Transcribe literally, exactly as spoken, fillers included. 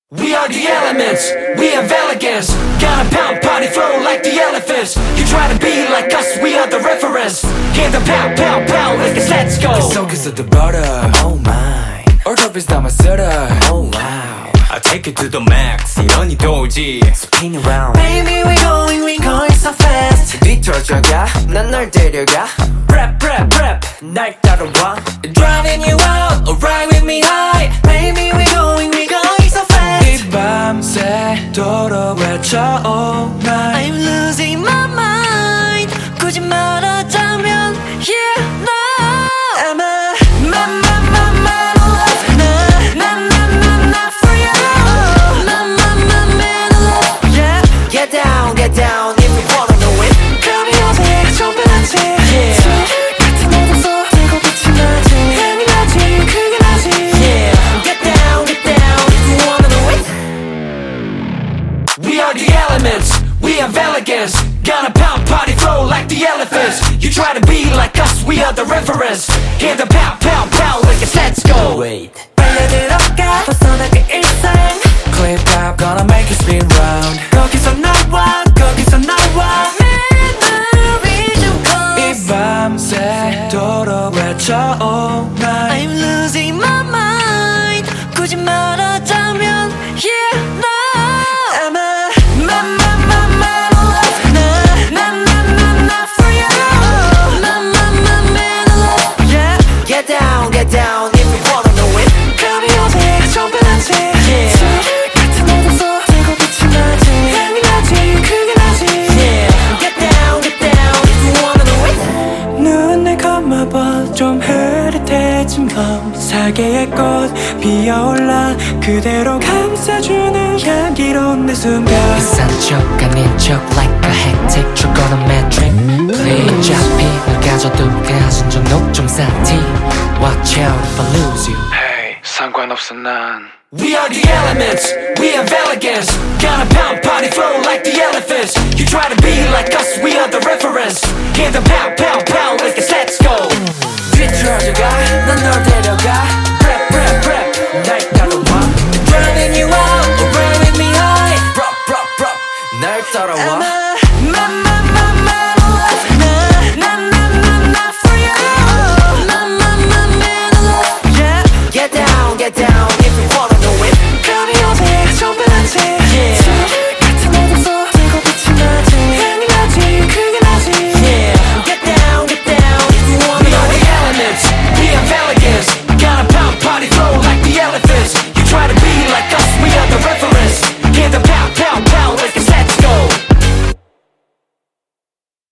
We are the elements, we have elegance. Got a pound party flow like the elephants. You try to be like us, we are the reference. Hear the pound, pound, pound, let's, let's go. The soakers of the butter, oh my. All the best I'm a sitter, oh wow. I take it to the max, 이러니 도지. Spin around, Baby we going, we going so fast. 뒤틀어져가, 난 널 데려가. Rap, rap, rap, 날 따라와. Driving you out, or ride with me high. Baby we going, we going so fast. 이 밤새도록 외쳐 all night. I'm losing my mind. 굳이 말하자면 yeah, no. I'm a my, my, my, my love. Nah, nah, nah, nah, nah for you. My, my, my, man love. Yeah, Get down, get down if you wanna know it. 감이 어색 좀 변하지. Yeah. 술을 같은 모든 속 들고 빛이 나지. 향이 나지, 크게 나지. Yeah, get down, get down if you wanna know it. We are the elements, we have elegance. Got a pound party flow like the elephants. You try to be like us, we are the reference. Hear the pound, pound, pound, like it's let's go. Wait, 빨려 들어가 벗어나 그 일상. clip top gonna make you spin round. 거기서 나와 거기서 나와. Memory 좀 이 close. 밤새도록 외쳐 all night. I'm losing my mind. 굳이 말하자면 yeah, no. I'm a my, my, my, my love. Nah, nah, nah, nah, nah for you. My, my, my, man love. Yeah, Get down, get down if you wanna know it. 감이 어색 좀 변하지. Yeah. 술을 같은 모든 속 들고 빛이 나지. 향이 나지, 크게 나지. Yeah, get down, get down if you wanna know it. 눈을 감아봐 좀 흐릿해진 밤 사계의 꽃 피어올라 그대로 감싸주는 향기로운 내 순간 산적 아닌 척 like a hectic truck on a metric Play 잡히 널 가져도 가진 적 높좀 쌓지 Watch out if I lose you Hey, 상관없어 난 We are the elements, we have elegance. Got a pound party flow like the elephants. You try to be like us, we are the reference. Hear the pound, pound, pound, like it's let's go. 뒤틀어져가, 난 널 데려가. Rap, rap, rap, 날